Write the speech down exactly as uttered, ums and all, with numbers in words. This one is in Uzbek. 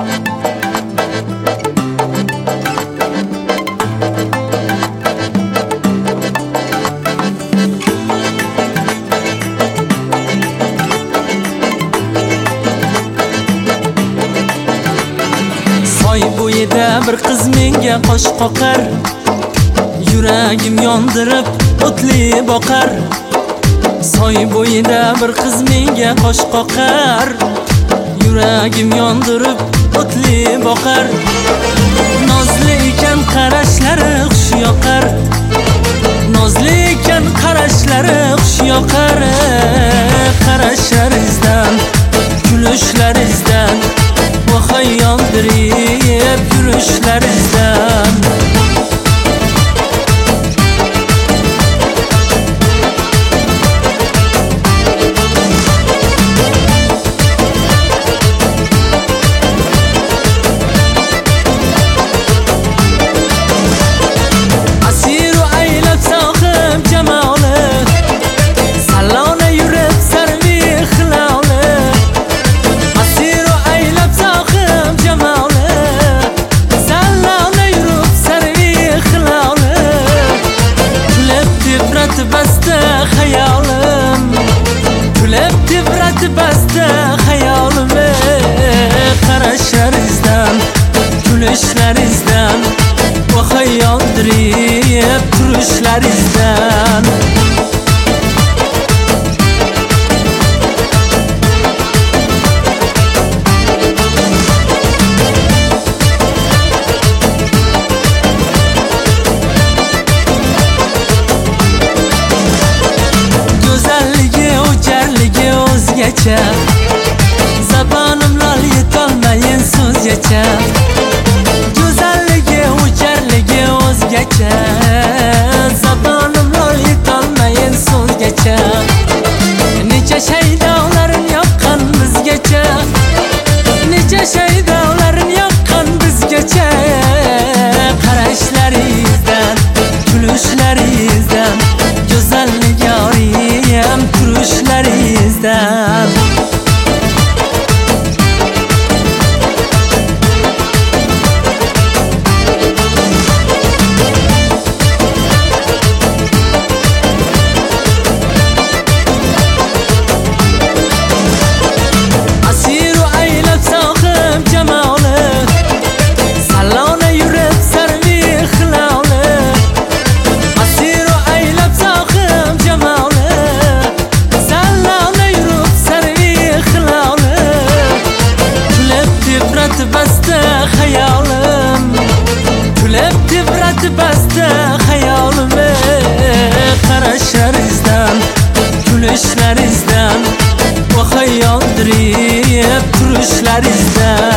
Soy bo'yida bir qiz menga qo'sh qoqar, yuragim yondirib o'tli boqar. Soy bo'yida bir qiz menga qo'sh qoqar, yuragim yondirib o'tli boqar. Nozli ekan qarashlari xush yoqar, nozli ekan qarashlari xush yoqar. Qarashlaringizdan, kulishlaringizdan vohay yondirib yurishlaringizdan. Asiru aylab sohib jamoli, salona yurib sarvi xiloli. Asiru aylab sohib jamoli, salona yurib sarvi xiloli. Kulib tibrat basta xayolim, kulib tibrat basta xayolim. Qarashlaringizdan, kulishlaringizdan vohay yondirib turishlaringizdan. Go'zalligi, o'jarligi o'zgacha, zabonim lol yetolmayin so'zgacha. Go'zalligi, o'jarligi o'zgacha, zabonim lol yetolmayin so'zgacha. Necha shaydolarin yoqqan bizgacha, necha shaydolarin yoqqan bizgacha. Qarashlaringizdan, kulishlaringizdan, go'zallik yoriyam turishlaringizdan. Asiru aylab sohib jamoli, salona yurib sarvi xiloli. Asiru aylab sohib jamoli, salona yurib sarvi xiloli. Kulib tibrat basta xayolim, kulib tibrat basta xayolim. Qarashlaringizdan, kulishlaringizdan vohay yondirib turishlaringizdan.